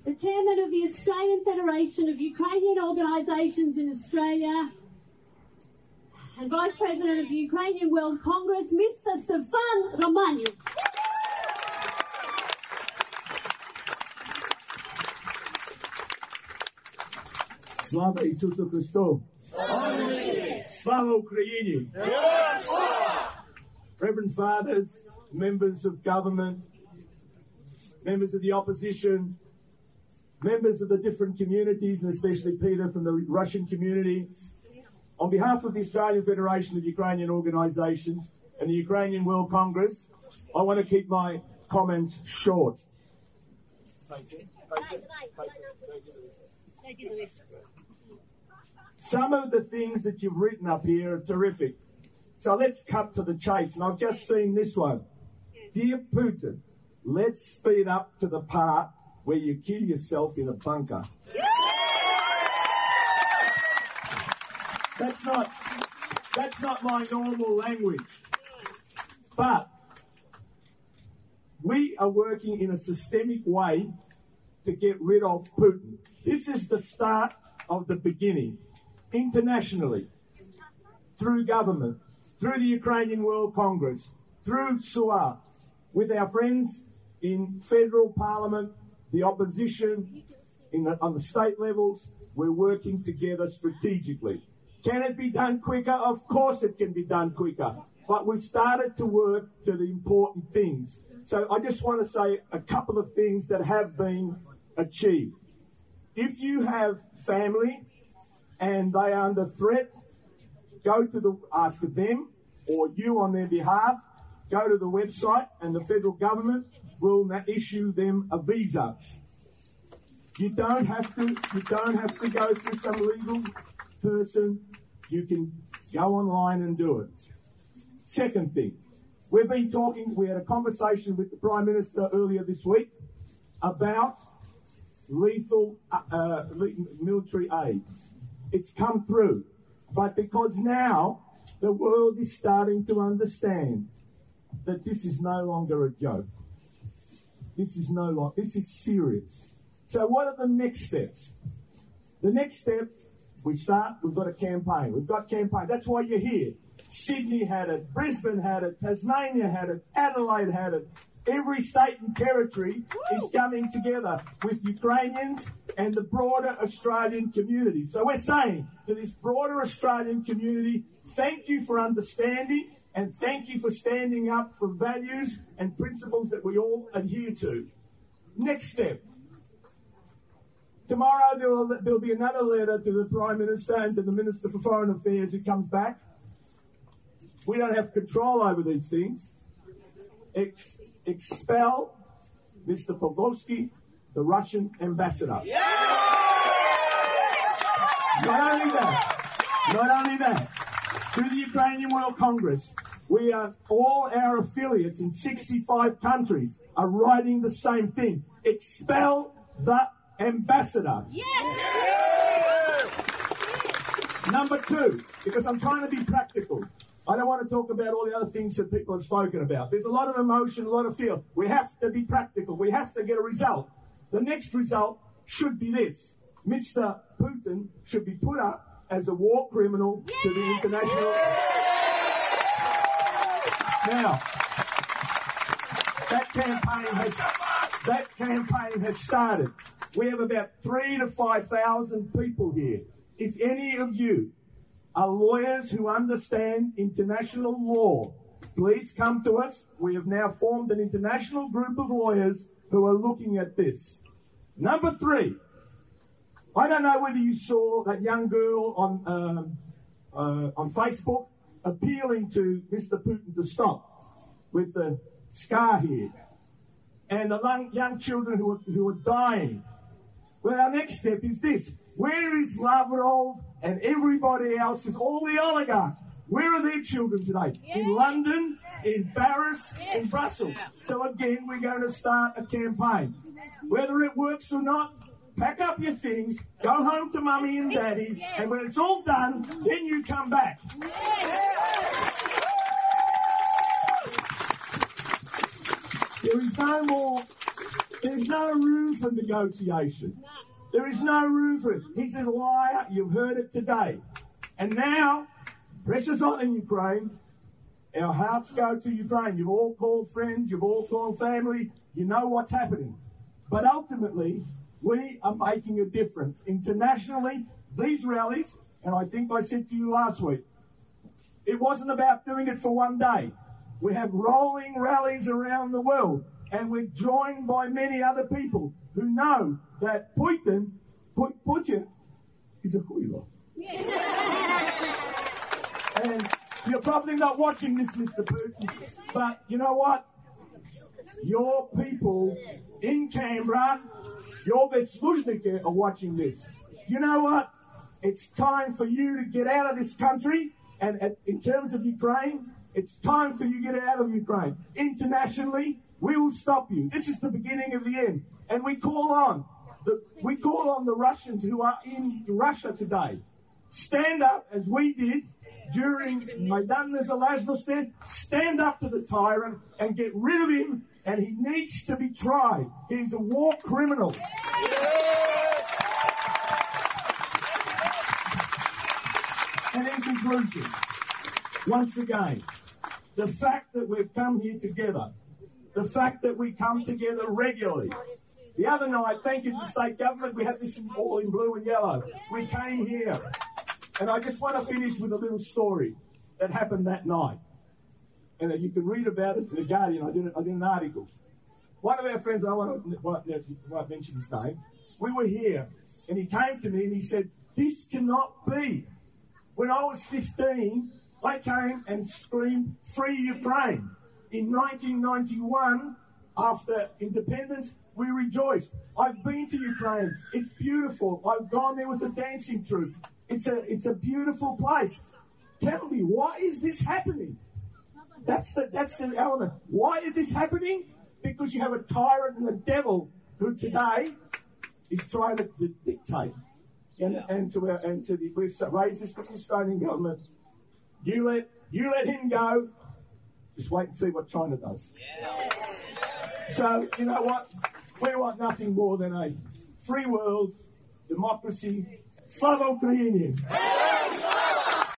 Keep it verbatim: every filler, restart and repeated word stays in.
the Chairman of the Australian Federation of Ukrainian Organisations in Australia, and Vice President of the Ukrainian World Congress, Mister Stefan Romaniuk. Слава Ісусу Христу! Слава Україні! Reverend Fathers, members of government, members of the opposition, members of the different communities, and especially Peter from the Russian community, on behalf of the Australian Federation of Ukrainian Organisations and the Ukrainian World Congress, I want to keep my comments short. Some of the things that you've written up here are terrific. So let's cut to the chase. And I've just seen this one. Dear Putin, let's speed up to the part where you kill yourself in a bunker. That's not, that's not my normal language. But we are working in a systemic way to get rid of Putin. This is the start of the beginning. Internationally, through government, through the Ukrainian World Congress, through S U A, with our friends in federal parliament, the opposition in the, on the state levels, we're working together strategically. Can it be done quicker? Of course it can be done quicker. But we started to work to the important things. So I just want to say a couple of things that have been achieved. If you have family and they are under threat, go to the, ask them or you on their behalf, go to the website and the federal government will issue them a visa. You don't have to, you don't have to go through some legal person. You can go online and do it. Second thing, we've been talking, we had a conversation with the Prime Minister earlier this week about lethal uh, military aid. It's come through. But because now the world is starting to understand that this is no longer a joke. This is no longer, this is serious. So what are the next steps? The next step, we start, we've got a campaign. We've got campaign. That's why you're here. Sydney had it, Brisbane had it, Tasmania had it, Adelaide had it. Every state and territory is coming together with Ukrainians and the broader Australian community. So we're saying to this broader Australian community, thank you for understanding and thank you for standing up for values and principles that we all adhere to. Next step. Tomorrow there will there'll be another letter to the Prime Minister and to the Minister for Foreign Affairs who comes back. We don't have control over these things. Ex- expel Mister Pavlovsky, the Russian ambassador. Yeah! Not only that, not only that, through the Ukrainian World Congress, we are, all our affiliates in sixty-five countries are writing the same thing. Expel the ambassador. Yes! Number two, because I'm trying to be practical. I don't want to talk about all the other things that people have spoken about. There's a lot of emotion, a lot of fear. We have to be practical. We have to get a result. The next result should be this. Mister Putin should be put up as a war criminal yes! to the international... Yes! Now, that campaign has that campaign has started. We have about three to five thousand people here. If any of you are lawyers who understand international law, please come to us. We have now formed an international group of lawyers who are looking at this. Number three, I don't know whether you saw that young girl on um, uh, on Facebook appealing to Mister Putin to stop with the scar here, and the young, young children who are, who are dying. Well, our next step is this. Where is Lavrov and everybody else, all the oligarchs? Where are their children today? Yeah. In London, in Paris, yeah. in Brussels. Yeah. So again, we're going to start a campaign. Whether it works or not, pack up your things, go home to mummy and daddy, yeah. and when it's all done, then you come back. Yeah. There is no more, There's no room for negotiation. There is no room for it. He's a liar. You've heard it today. And now, pressure's on in Ukraine. Our hearts go to Ukraine. You've all called friends. You've all called family. You know what's happening. But ultimately, we are making a difference. Internationally, these rallies, and I think I said to you last week, it wasn't about doing it for one day. We have rolling rallies around the world, and we're joined by many other people who know that Putin, Putin is a huilo. And you're probably not watching this, Mister Putin, but you know what? Your people in Canberra, your Beslužniki are watching this. You know what? It's time for you to get out of this country, and, and in terms of Ukraine, it's time for you to get out of Ukraine. Internationally, we will stop you. This is the beginning of the end. And we call on the, we call on the Russians who are in Russia today. Stand up as we did during Maidan Nezalezhnosti. Stand up to the tyrant and get rid of him, and he needs to be tried. He's a war criminal. And in conclusion, once again, the fact that we've come here together, the fact that we come together regularly. The other night, thank you to the state government, we had this all in blue and yellow. We came here, and I just want to finish with a little story that happened that night. And you can read about it in The Guardian. I did, it, I did an article. One of our friends, I won't, won't, won't mention his name, we were here, and he came to me and he said, this cannot be. When I was fifteen, I came and screamed, free Ukraine. In nineteen ninety-one, after independence, we rejoiced. I've been to Ukraine. It's beautiful. I've gone there with the dancing troupe. It's a, it's a beautiful place. Tell me, why is this happening? That's the, that's the element. Why is this happening? Because you have a tyrant and a devil who today is trying to dictate. And, and to our, and to the, we've raised this with the Australian government. You let you let him go. Just wait and see what China does. Yeah. So you know what? We want nothing more than a free world, democracy, Slava Ukrainian.